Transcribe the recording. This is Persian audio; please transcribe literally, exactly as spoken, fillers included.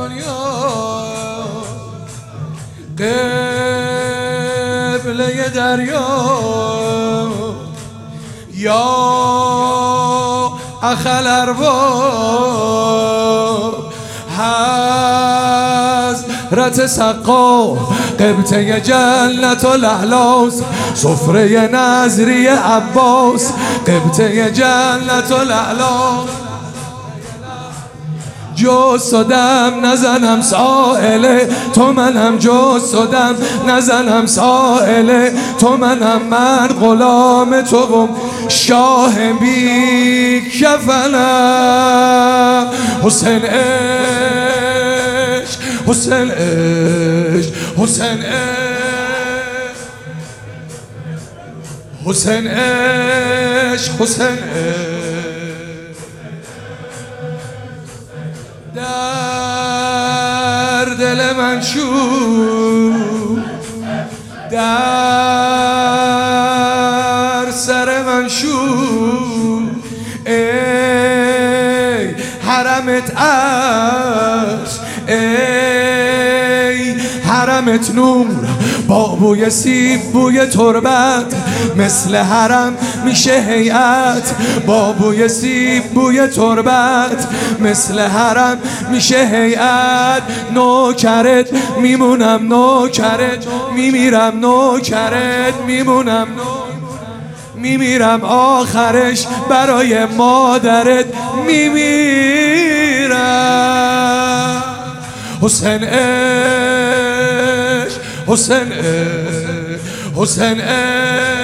دنیا قبله دریا یا اخل ارباب حضرت سقا قبطه جنت و لعلاس سفره نظری عباس قبطه جنت و لعلاس جز صدم نزنم سائله تو منم جز صدم نزنم سائله تو منم من غلام تو و شاه بی کفنم حسین عشق حسین عشق حسین عشق حسین عشق حسین عشق در دل من شو در سر من شو ای حرمت عشق ای حرمت نور با بوی سیب بوی تربت مثل حرم میشه هیئت با بوی سیب بوی تربت مثل حرم میشه هیئت نوکرت میمونم نوکرت میمیرم نوکرت میمونم میمیرم آخرش برای مادرت میمیرم حسین عشق حسین عشق حسین عشق